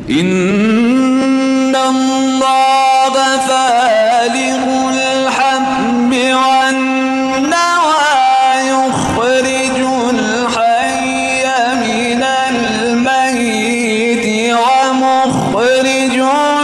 إن الله فالق الحب والنوى يخرج الحي من الميت ومخرج